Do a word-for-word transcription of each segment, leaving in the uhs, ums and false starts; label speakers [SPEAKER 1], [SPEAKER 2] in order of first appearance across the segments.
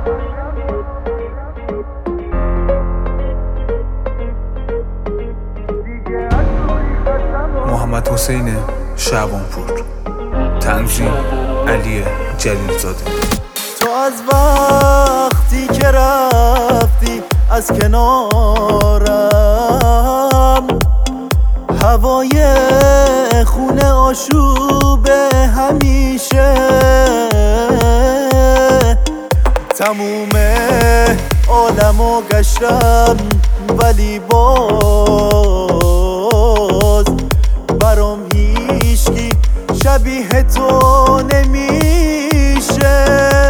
[SPEAKER 1] محمد حسین شعبانپور، تنظیم علی جلیل‌زاده.
[SPEAKER 2] تو از وقتی که رفتی از کنارم، هوای خونه آشوب همیشه، تموم عالمو گشتم ولی باز برام هیچکی شبیه تو نمیشه.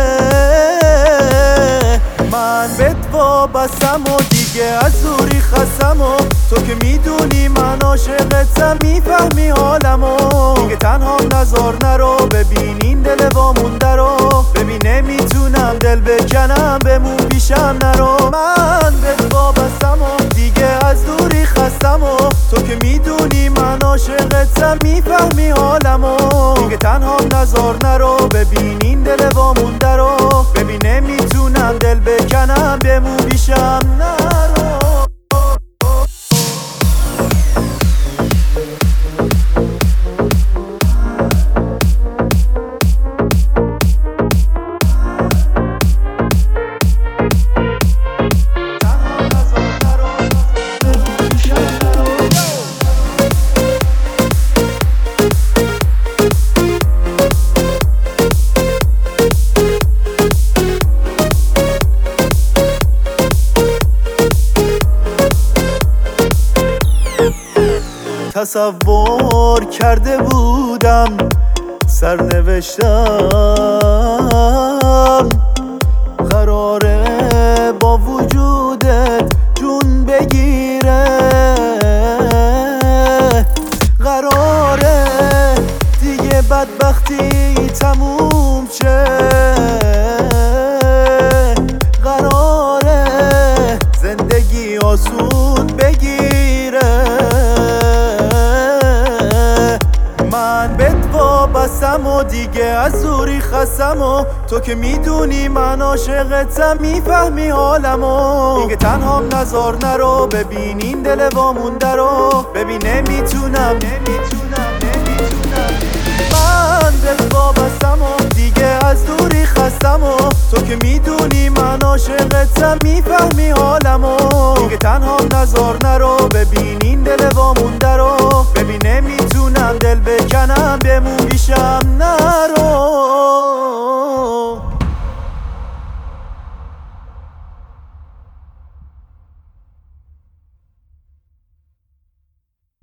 [SPEAKER 2] من بهت وابستم و دیگه از دوری خستم و تو که میدونی من عاشقتم، میفهمی حالمو. دیگه تنها نزار نرو، ببین این دل وامونده رو، ببین نمیتونم دل بکنم بمون پیشم نرو. من بهت وابستم و دیگه از دوری خستم و تو که میدونی من عاشقتم، میفهمی حالمو. دیگه تنها نزار نرو، ببین این دل وامونده رو، ببین نمیتونم دل بکنم بمون پیشم نرو. تصور کرده بودم سرنوشتم قراره با وجودت جون بگیره، قراره دیگه بدبختی تموم شه، قراره زندگی آسون بگیره. من بهت وابستم و دیگه از دوری خستم و تو که میدونی من عاشقتم، میفهمی حالمو. دیگه تنها نزار نرو، ببین این دل وامونده رو، ببین نمیتونم نمیتونم نمیتونم. من بهت وابستم و دیگه از دوری خستم و تو که میدونی من عاشقتم، میفهمی حالمو. دیگه تنها نزار نرو، ببین این دل وامونده